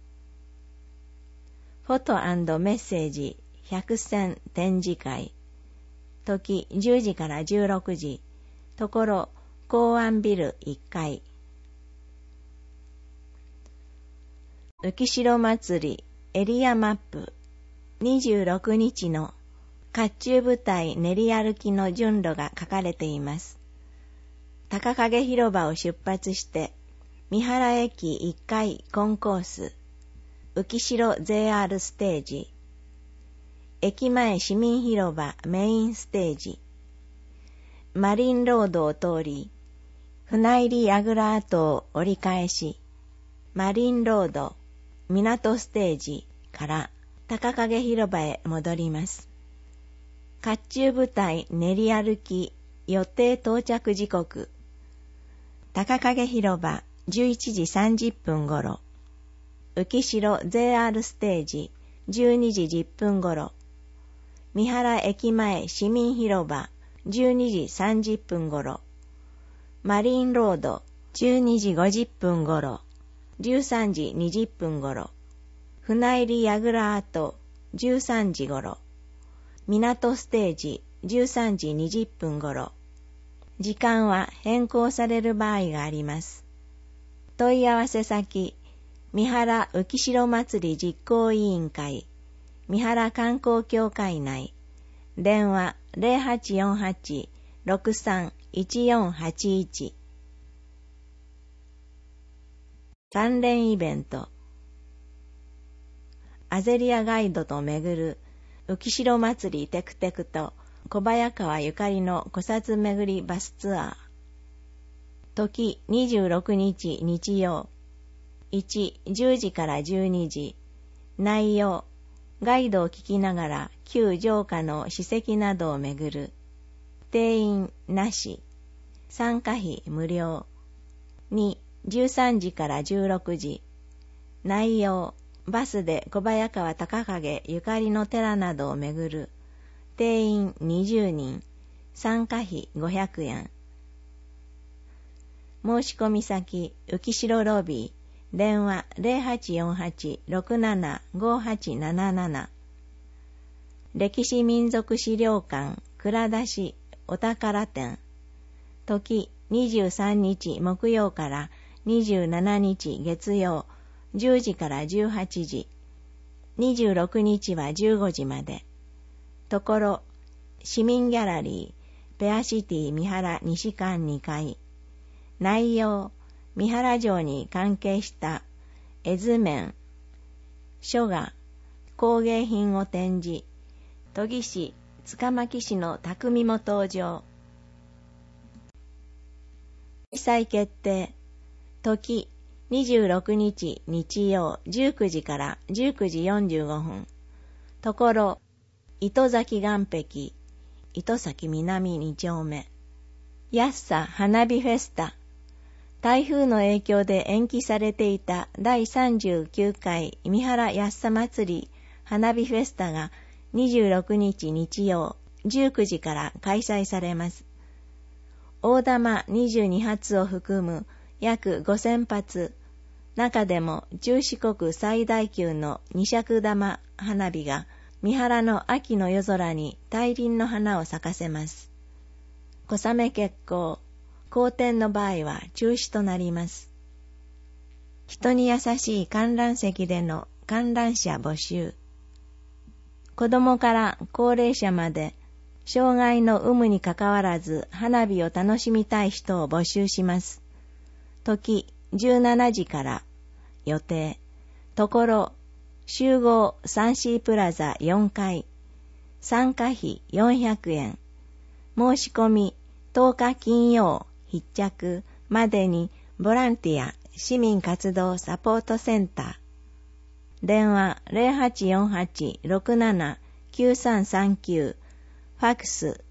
フォト&メッセージ100選展示会。時10時から16時。ところ、公安ビル1階。浮城祭りエリアマップ。26日の甲冑部隊練り歩きの順路が書かれています。高影広場を出発して、三原駅1階コンコース、 浮代 JR ステージ、駅前市民広場メインステージ、マリンロードを通り、船入櫓跡を折り返し、マリンロード、港ステージから高影広場へ戻ります。甲冑部隊練り歩き予定到着時刻、高影広場11時30分頃、浮代 JR ステージ12時10分頃、三原駅前市民広場12時30分頃、マリンロード12時50分頃、13時20分頃、船入櫓跡13時頃、港ステージ13時20分頃、時間は変更される場合があります。問い合わせ先、三原浮代祭り実行委員会、三原観光協会内、電話 0848-631481。関連イベント、アゼリアガイドと巡る浮代祭りテクテクと小早川ゆかりの古刹巡りバスツアー。時26日日曜。1、10時から12時。内容、ガイドを聞きながら旧城下の史跡などを巡る。定員なし。参加費無料。2、13時から16時。内容、バスで小早川高影ゆかりの寺などを巡る。定員20人。参加費500円。申し込み先、浮代ロビー。電話 0848-675877。歴史民族資料館倉田市お宝展。時23日木曜から27日月曜10時から18時。26日は15時まで。ところ、市民ギャラリー、ペアシティ三原西館2階。内容、三原城に関係した絵図面、書画、工芸品を展示。都議市、塚巻市の匠も登場。開催決定。時、26日日曜19時から19時45分。ところ、糸崎岸壁、糸崎南2丁目。安さ花火フェスタ。台風の影響で延期されていた第39回三原安さ祭り花火フェスタが26日日曜19時から開催されます。大玉22発を含む約5000発、中でも中四国最大級の二尺玉花火が三原の秋の夜空に大輪の花を咲かせます。小雨決行、好天の場合は中止となります。人に優しい観覧席での観覧者募集。子供から高齢者まで、障害の有無にかかわらず花火を楽しみたい人を募集します。時17時から。予定。ところ、集合サンシープラザ4階。参加費400円。申し込み10日金曜必着までにボランティア市民活動サポートセンター。電話 0848-679339。ファックス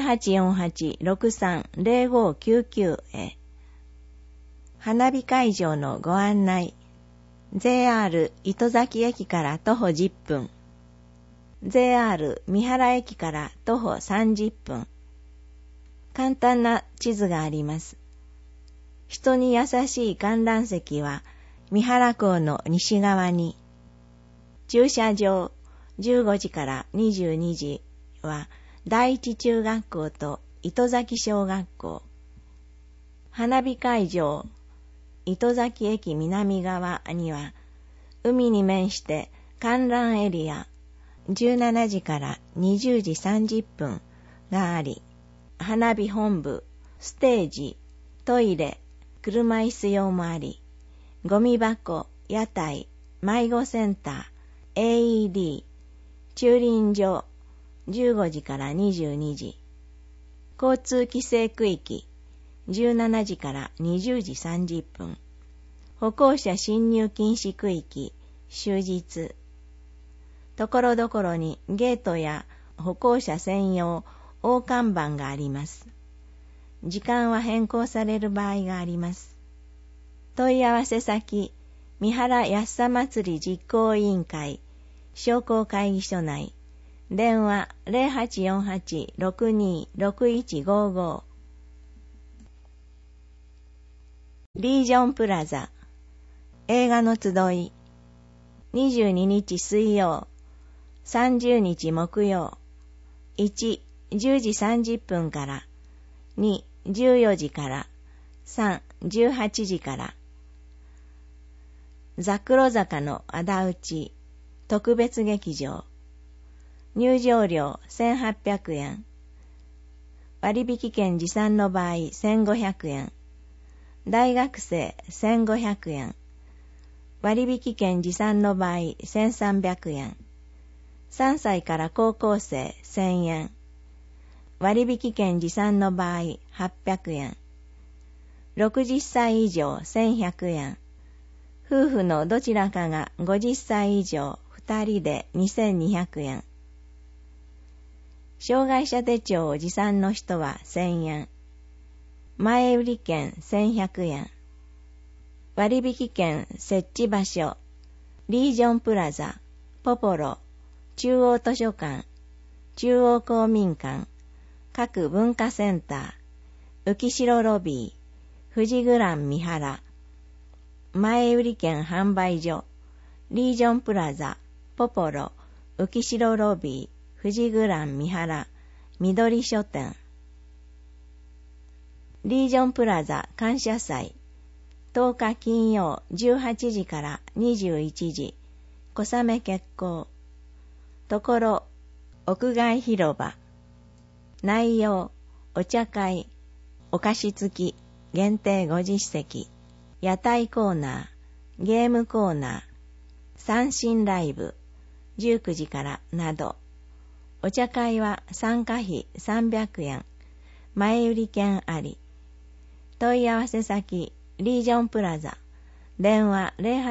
0848-630599 へ。花火会場のご案内。JR 糸崎駅から徒歩10分。JR 三原駅から徒歩30分。簡単な地図があります。人に優しい観覧席は三原港の西側に。駐車場15時から22時は第一中学校と糸崎小学校。花火会場糸崎駅南側には海に面して観覧エリア17時から20時30分があり、花火本部、ステージ、トイレ、車椅子用もあり、ゴミ箱、屋台、 迷子センター AED 駐輪場15時から22時。交通規制区域17時から20時30分。歩行者進入禁止区域終日。ところどころにゲートや歩行者専用大看板があります。時間は変更される場合があります。問い合わせ先、三原安さ祭り実行委員会、商工会議所内、電話 0848-626155。リージョンプラザ、映画の集い、22日水曜、30日木曜、1、10時30分から、2、14時から、3、18時から、ザクロ坂の仇討ち特別劇場。入場料1800円。割引券持参の場合1500円。大学生1500円。割引券持参の場合1300円。3歳から高校生1000円。割引券持参の場合800円。60歳以上1100円。夫婦のどちらかが50歳以上2人で2200円。障害者手帳を持参の人は1000円。前売り券1100円。割引券設置場所、リージョンプラザ、ポポロ、中央図書館、中央公民館、各文化センター、浮代ロビー、富士グラン三原、前売り券販売所、リージョンプラザ、ポポロ、浮代ロビー、富士グラン三原、緑書店。リージョンプラザ感謝祭、10日金曜18時から21時、小雨決行。ところ、屋外広場。内容、お茶会、お菓子付き、限定50席。屋台コーナー、ゲームコーナー、三振ライブ、19時からなど。お茶会は参加費300円、前売り券あり。問い合わせ先、リージョンプラザ、電話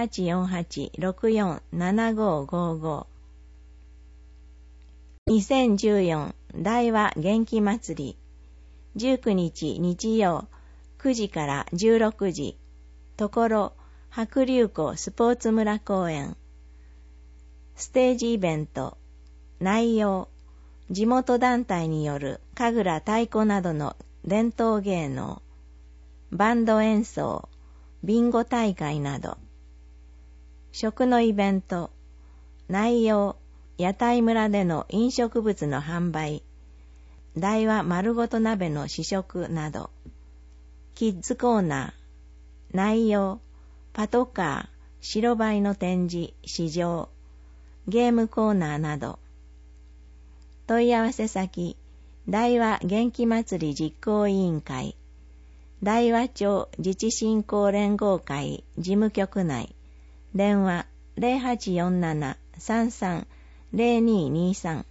0848-647555。2014大和元気祭り、19日日曜9時から16時。ところ、白龍湖スポーツ村公園。ステージイベント。内容、地元団体による神楽太鼓などの伝統芸能。バンド演奏、ビンゴ大会など。食のイベント。内容、屋台村での飲食物の販売。大和丸ごと鍋の試食など。キッズコーナー。内容、パトカー、白バイの展示、試乗、ゲームコーナーなど。問い合わせ先、大和元気祭り実行委員会、大和町自治振興連合会事務局内、電話 0847-33-0223。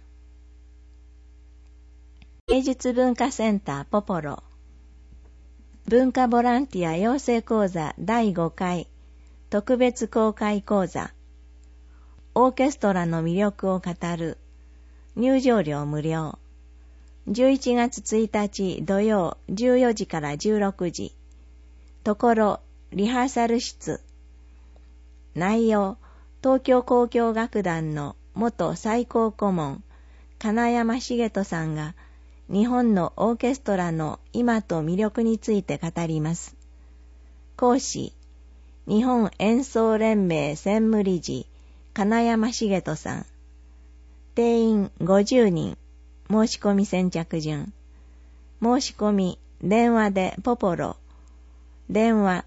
芸術文化センターポポロ。文化ボランティア養成講座第5回特別公開講座。オーケストラの魅力を語る。入場料無料。11月1日土曜14時から16時。ところ、リハーサル室。内容、東京交響楽団の元最高顧問、金山茂人さんが、日本のオーケストラの今と魅力について語ります。講師、日本演奏連盟専務理事、金山茂人さん。定員50人。申し込み先着順。申し込み、電話でポポロ。電話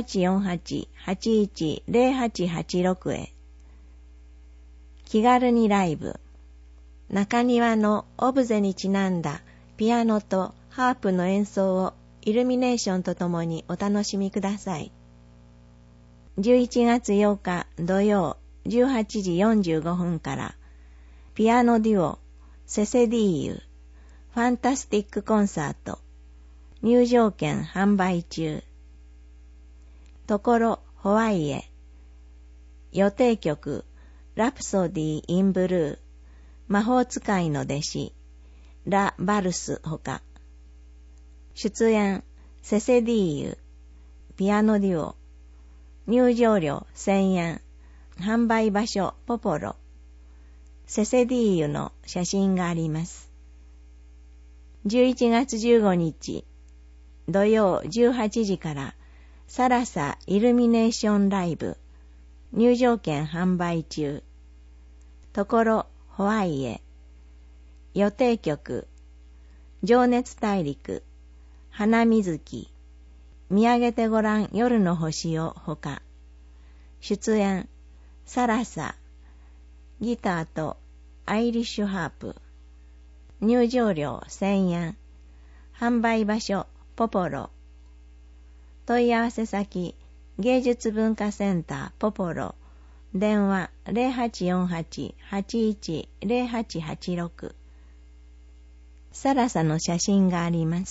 0848-810886 へ。気軽にライブ。中庭のオブゼにちなんだピアノとハープの演奏をイルミネーションとともにお楽しみください。11月8日土曜 18時45分から、ピアノデュオ、セセディーユ、ファンタスティックコンサート、入場券販売中。ところ、ホワイエ。予定曲、ラプソディ・イン・ブルー、魔法使いの弟子、ラ・バルスほか。出演、セセディーユ、ピアノデュオ。入場料1000円。販売場所、ポポロ。セセディーユの写真があります。11月15日、土曜18時から、サラサイルミネーションライブ。入場券販売中。ところ、ホワイエ。予定曲、情熱大陸、花水木、見上げてごらん夜の星をほか。出演、サラサ、ギターとアイリッシュハープ。入場料1000円。販売場所、ポポロ。問い合わせ先、芸術文化センターポポロ。電話 0848-810886。サラサの写真があります。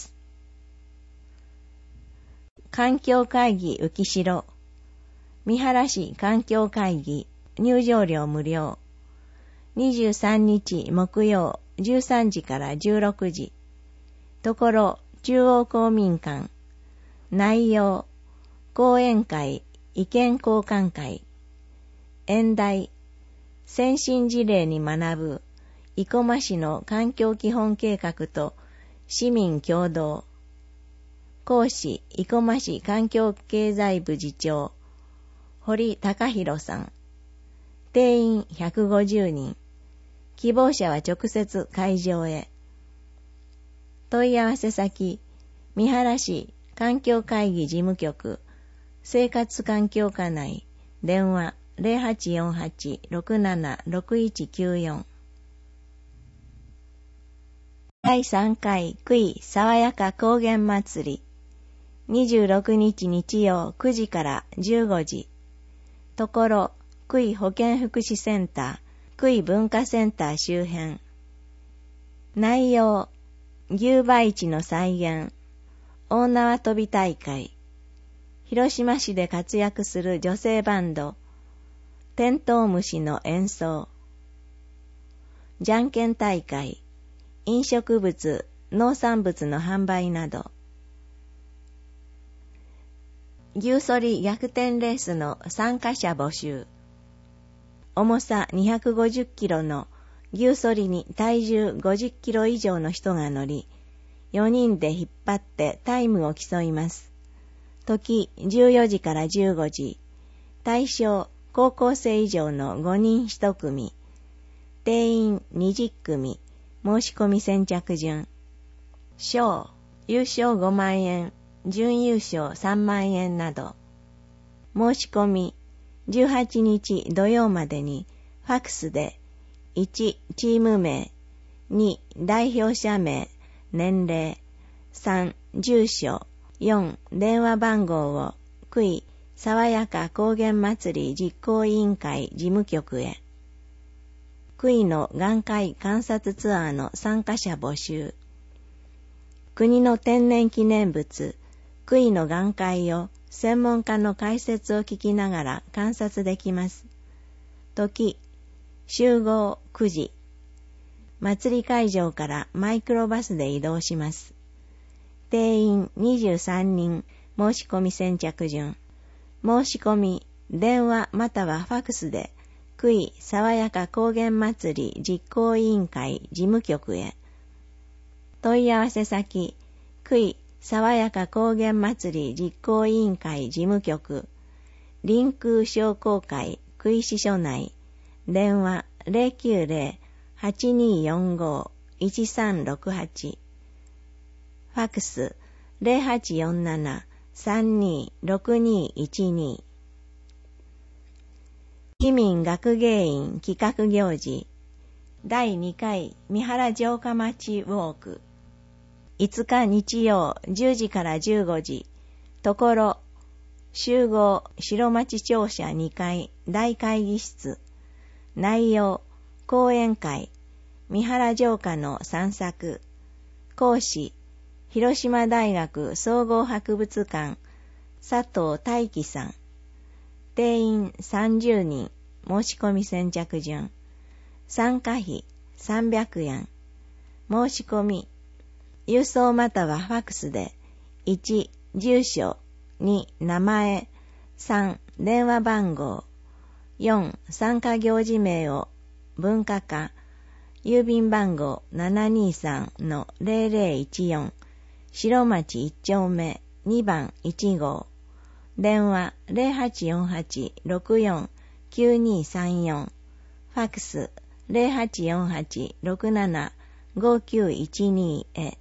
環境会議浮城。三原市環境会議。入場料無料。23日木曜13時から16時。ところ中央公民館。内容、講演会、意見交換会。演題、先進事例に学ぶ、生駒市の環境基本計画と市民共同。講師、生駒市環境経済部次長、堀隆弘さん。定員150人。希望者は直接会場へ。問い合わせ先、三原市環境会議事務局、生活環境課内、電話 0848-676194。第3回クイ爽やか高原祭り。26日日曜9時から15時。ところ、クイ保健福祉センター、クイ文化センター周辺。内容、牛馬市の再現、大縄跳び大会、広島市で活躍する女性バンド、テントウムシの演奏、じゃんけん大会、飲食物、農産物の販売など、牛反り逆転レースの参加者募集。重さ250キロの牛反りに体重50キロ以上の人が乗り、4人で引っ張ってタイムを競います。時14時から15時。対象高校生以上の5人1組。定員20組。申し込み先着順。賞、優勝5万円、準優勝3万円など。申し込み、18日土曜までにファクスで1チーム名、2代表者名、年齢、3住所、4電話番号をクイ爽やか高原祭り実行委員会事務局へ。クイの眼科医観察ツアーの参加者募集。国の天然記念物、クイの眼科医を専門家の解説を聞きながら観察できます。時、集合9時。祭り会場からマイクロバスで移動します。定員23人、申し込み先着順。申し込み、電話またはファクスで、クイ爽やか高原祭り実行委員会事務局へ。問い合わせ先、クイ爽やか高原祭り実行委員会事務局、臨空商工会クイ支所内、電話090-8245-1368、ファクス 0847-326212。市民学芸員企画行事第2回三原城下町ウォーク。5日日曜10時から15時。ところ集合白町庁舎2階大会議室。内容、講演会、三原城下の散策。講師、広島大学総合博物館、佐藤大樹さん。定員30人、申し込み先着順。参加費300円。申し込み、郵送またはファックスで、1、住所、2、名前、3、電話番号、4、参加行事名を文化課、郵便番号 723-0014、白町1丁目2番1号、電話 0848-64-9234、ファックス 0848-67-5912 へ。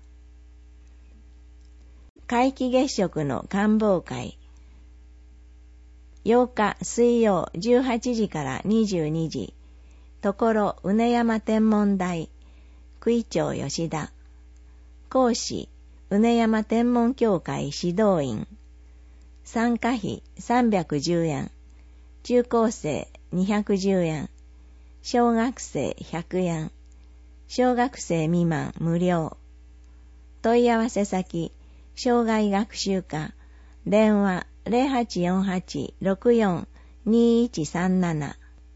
皆既月食の観望会。8日水曜18時から22時、ところ畝山天文台、区委長吉田。講師、畝山天文協会指導員。参加費310円。中高生210円。小学生100円。小学生未満無料。問い合わせ先、生涯学習課、電話 0848-64-2137。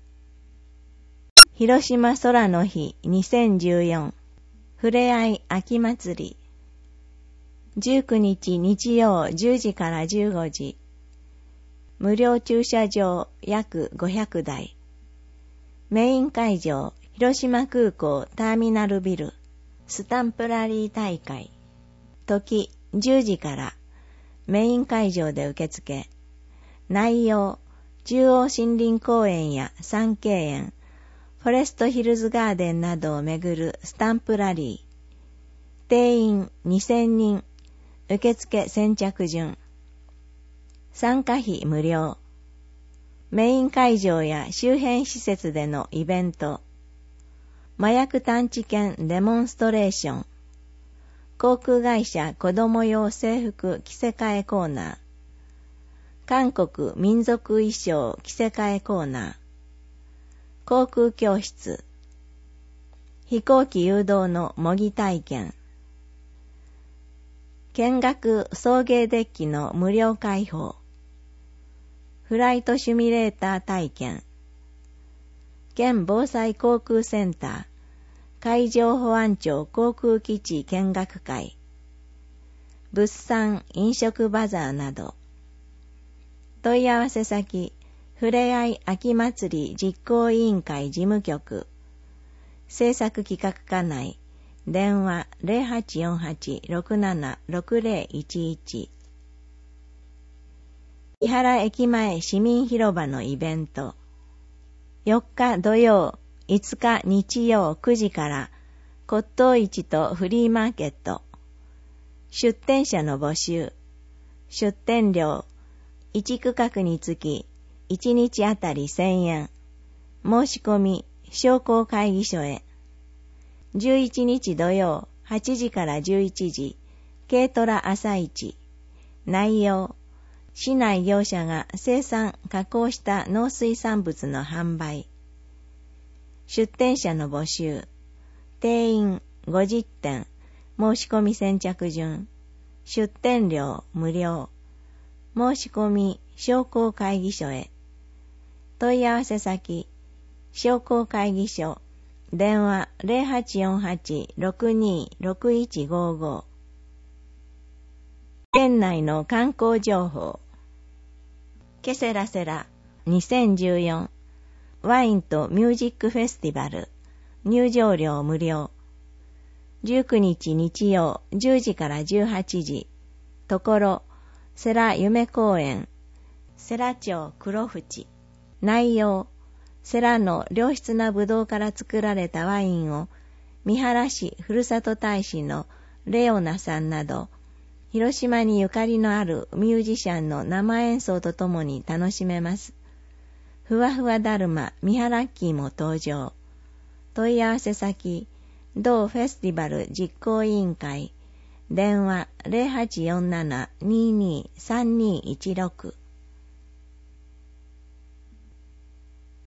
広島空の日2014ふれあい秋祭り。19日日曜10時から15時。無料駐車場約500台。メイン会場、広島空港ターミナルビル、スタンプラリー大会。時10時から。メイン会場で受付。内容、中央森林公園や三景園、フォレストヒルズガーデンなどを巡るスタンプラリー。定員2000人。受付先着順。参加費無料。メイン会場や周辺施設でのイベント。麻薬探知犬デモンストレーション。航空会社子供用制服着せ替えコーナー。韓国民族衣装着せ替えコーナー。航空教室。飛行機誘導の模擬体験。見学送迎デッキの無料開放。フライトシミュレーター体験。県防災航空センター海上保安庁航空基地見学会。物産飲食バザーなど。問い合わせ先、ふれあい秋祭り実行委員会事務局。制作企画課内。電話 0848-676011。伊原駅前市民広場のイベント。4日土曜、5日日曜9時から骨董市とフリーマーケット。出店者の募集。出店料、1区画につき1日あたり1000円。申し込み、商工会議所へ。11日土曜8時から11時、軽トラ朝市。内容、市内業者が生産・加工した農水産物の販売。出店者の募集。定員50点。申し込み先着順。出店料無料。申し込み商工会議所へ。問い合わせ先、商工会議所。電話 0848-626155。県内の観光情報。ケセラセラ2014ワインとミュージックフェスティバル。入場料無料。19日日曜10時から18時。ところ、世良夢公園。世良町黒淵。内容、世良の良質なブドウから作られたワインを三原市ふるさと大使のレオナさんなど広島にゆかりのあるミュージシャンの生演奏とともに楽しめます。ふわふわだるま三原ッキーも登場。問い合わせ先、同フェスティバル実行委員会。 電話 0847-223216